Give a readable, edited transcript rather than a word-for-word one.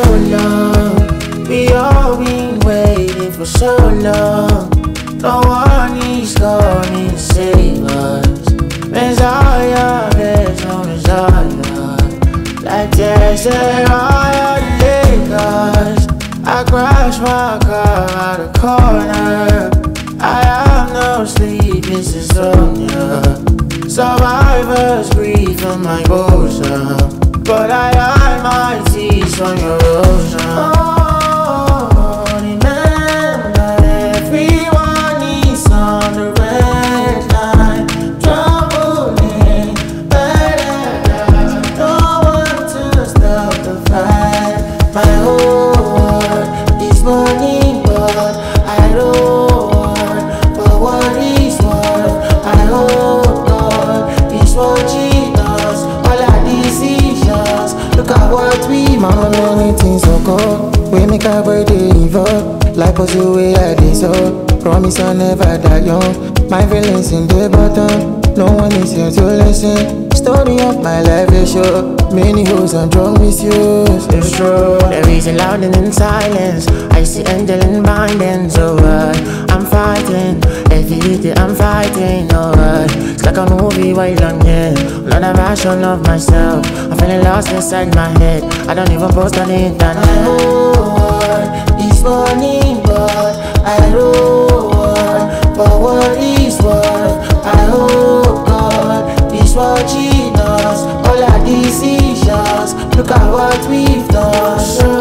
long. We all been waiting for so long. No one is gonna save us. Messiah, there's no Messiah. Like Desiree Lakers. I crashed my car out the corner. I have no sleep, it's insomnia. Survivors grief from my bosom, but I hide my tears from your ocean. Oh, remember everyone is on the red line, troubling, better. No one to stop the fight. My whole world is burning, but I don't want for what is worth. I hope God is watching us, all our decisions. Look at what we mama many things so cold. We make our body evolve, like us the way I deserve. Promise I'll never die young. My feelings in the bottom, no one is here to listen. Story of my life is short, many hoes and drunk misuse. It's true, there is a loud and in silence. I see angel in bindings, oh I'm fighting, every day I'm fighting, oh it's like a movie while I'm here, another version of myself. I'm feeling lost inside my head, I don't even post on the internet. My whole world is burning, but I don't want for what is worth. I hope God is watching us, all our decisions. Look at what we've done.